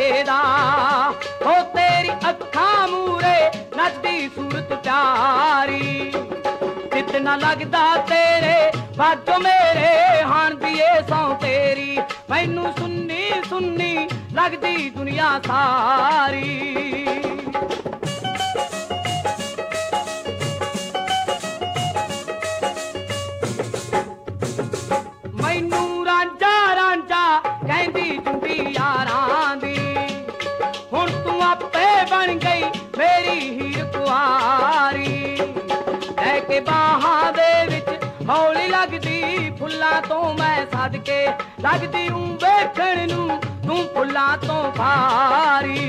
दा हो तेरी अखां मूरे नचदी सूरत प्यारी जितना लगदा तेरे बाजो मेरे हान दिए सौ तेरी मैनू सुन्नी सुन्नी लगदी दुनिया सारी मैनू रांझा रांझा कहंदी जुंदी यारां दी हुण तू आपे बन गई मेरी हीर कुआरी के बाहां दे विच हौली लगदी फुल्लां तो मैं सदके लगदी हूं वेखण नूं तू फुल्लां तो भारी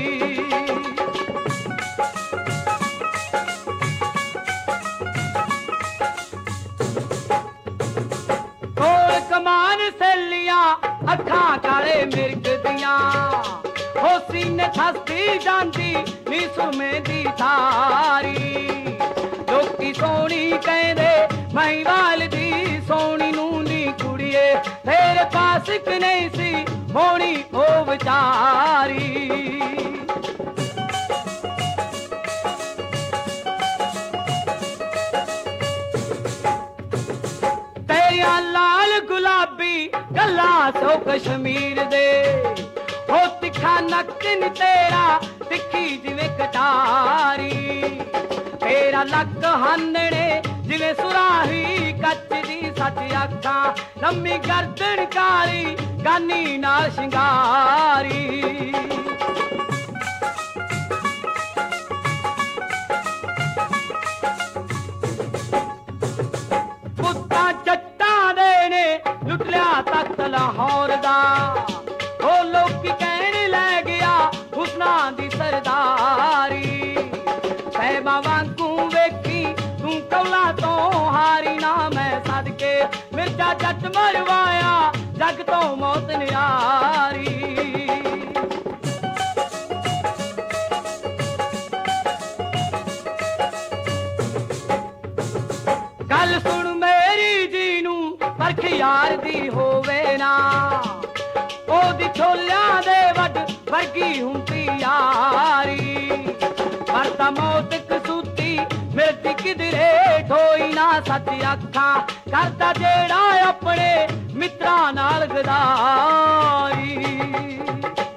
कोल कमान सैलियां अखां काले मिर्ग दियां हो सीने थसदी जांदी नी सुरमे दी थारी लोकी सोनी कहंदे महिवाल दी सोनी नूनी कुड़िए तेरे पास एक नहीं सी होनी ओ विचारी तेरिया लाल गुलाबी गल्ला सो कश्मीर दे हो तिखा नक्कन तेरा तिखी जिवें कटारी तेरा लक हानने जिवें सुराही कच्च दी सच अखां लम्मी गर्दन काली गानी नाल शिंगारी पुत्तां जट्टां दे ने लुट लिया तख्त लाहौर दा ओ लोकी कहण लै गया हुस्ना दी सरदारी सहबा वांगू वेखी तू कौला तो हारी ना मैं सदके मिर्जा जट मरवाया जग तो मौत न्यारी गल सुन मेरी जी नू परख यार दी होवे ना ओदी छोलियां दे वड वर्गी हुंदी यारी मरता मौत कसूती मिलती किधरे ठोई ना सच अखां करता जेड़ा अपने मित्रां नाल गदारी